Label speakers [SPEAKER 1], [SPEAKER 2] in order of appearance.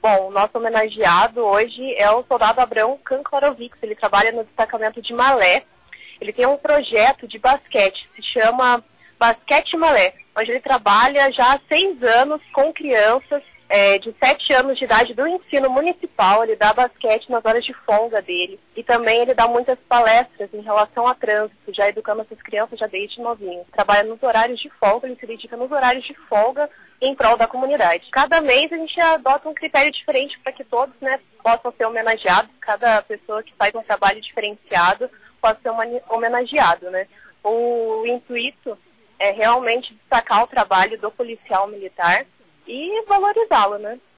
[SPEAKER 1] Bom, o nosso homenageado hoje é o soldado Abrão Kankorovics. Ele trabalha no destacamento de Malé. Ele tem um projeto de basquete, se chama Basquete Malé, onde ele trabalha já há 6 anos com crianças de 7 anos de idade do ensino municipal. Ele dá basquete nas horas de folga dele. E também ele dá muitas palestras em relação a trânsito, já educando essas crianças já desde novinhos. Trabalha nos horários de folga, ele se dedica nos horários de folga em prol da comunidade. Cada mês a gente adota um critério diferente para que todos, possam ser homenageados. Cada pessoa que faz um trabalho diferenciado pode ser homenageado, O intuito é realmente destacar o trabalho do policial militar e valorizá-lo,